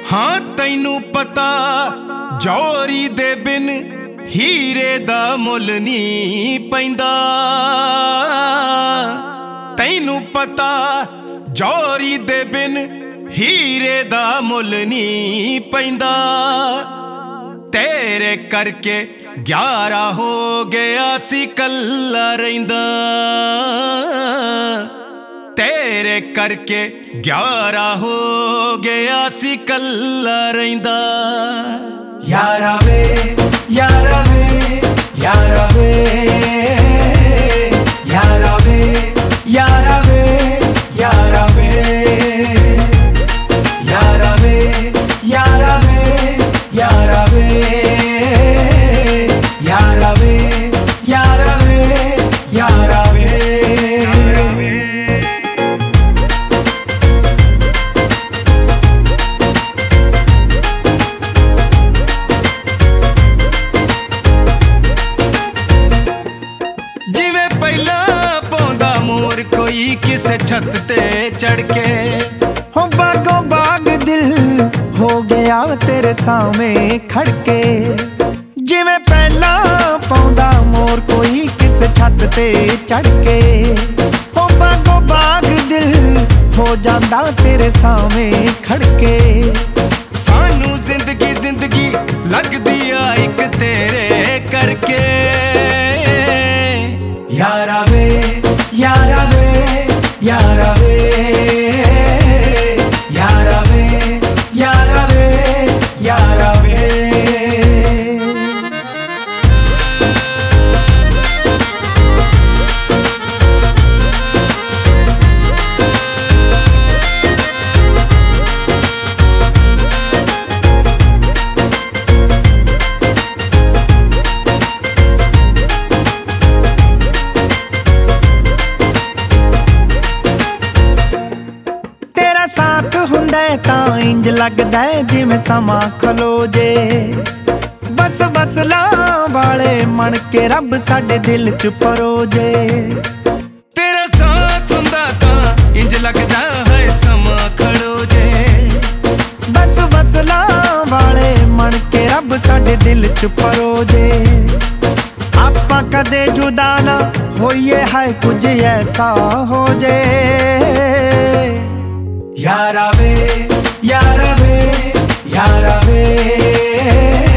हाँ तैनू पता जौहरी दे बिन हीरे दा मुल नहीं पैंदा। तैनू पता जौहरी दे बिन हीरे दा मुल नहीं पैंदा। तेरे करके 11 हो गया सी कल्ला रहिंदा। तेरे करके 11 हो गया सी कल्ला रहिंदा। यारा वे यारा वे यारा वे यारा वे यारा वे यारा वे यारा वे यारा वे यारा वे यारा वे यारा वे यारा वे। जिवें पहला पौंदा मोर कोई किसे छत ते चढ़ के हो बागो बाग दिल हो गया तेरे सामने खड़के। जिवें पहला पौंदा मोर कोई किसे छत ते चढ़ के। हो बागो बाग दिल हो जांदा तेरे सामने खड़के। सानू जिंदगी जिंदगी लगदी आ इक तेरे करके। यारा वे यारा वे यारा वे यारा वे यारा वे यारा वे। साथ हुंदा तां इंज लगदा जिवें समा खलो जे। बस वसला वाले मन के रब साडे दिल च परोजे। तेरा साथ हुंदा तां इंज लगदा है समा खड़ो जे। बस वसला वाले मन के रब साडे दिल च परोजे। आपां कदे जुदा ना होइए है कुछ ऐसा हो जे। यारा वे यारा वे यारा वे